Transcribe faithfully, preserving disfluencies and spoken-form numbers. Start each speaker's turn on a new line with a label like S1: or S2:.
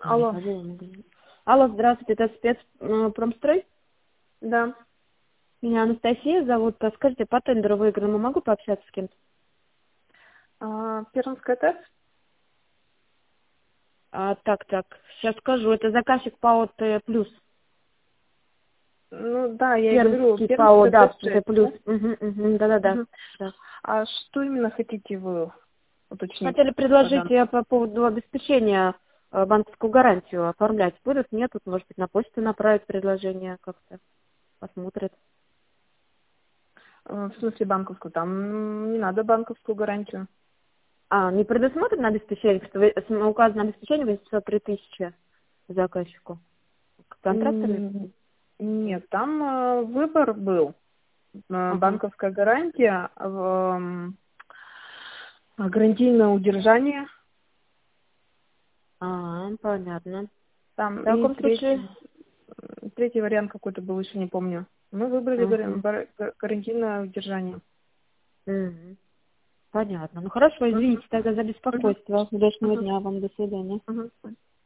S1: А, не
S2: Алло.
S1: ходила в магазин. Алло, здравствуйте, это спецпромстрой?
S2: Да.
S1: Меня Анастасия зовут. А скажите, по тендеру выигранному могу пообщаться с кем-то?
S2: А, Пермская ТЭС?
S1: А, так, так, сейчас скажу. Это заказчик ПАО Т плюс.
S2: Ну да, я и говорю,
S1: Пермский ПАО,
S2: Пермская
S1: да,
S2: ТЭС
S1: Т
S2: шесть, да?
S1: плюс. Угу, угу, да-да-да.
S2: Мгм.
S1: Да.
S2: А что именно хотите вы уточнить
S1: Хотели
S2: по
S1: предложить
S2: данному?
S1: э, по поводу обеспечения э, банковскую гарантию оформлять. Будут? Нет, тут, может быть, на почту направить предложение как-то. Посмотрят.
S2: Э, В смысле банковскую? Там м, не надо банковскую гарантию.
S1: А, не предусмотрено обеспечение, что вы- с- указано обеспечение восемьсот три тысячи заказчику. Контрактами?
S2: М, Нет, там э, выбор был. Э,
S1: Ага.
S2: Банковская гарантия, в, м, гарантийное удержание,
S1: А, понятно. В
S2: там и
S1: таком случае,
S2: третий, м, третий вариант какой-то был, еще не помню. Мы выбрали гаран-
S1: угу,
S2: бар- гар- гарантийное удержание.
S1: угу, понятно. Ну хорошо,
S2: Мгм.
S1: извините тогда за
S2: Мгм.
S1: беспокойство. Удачного
S2: Мгм.
S1: дня вам, до свидания.
S2: Мгм.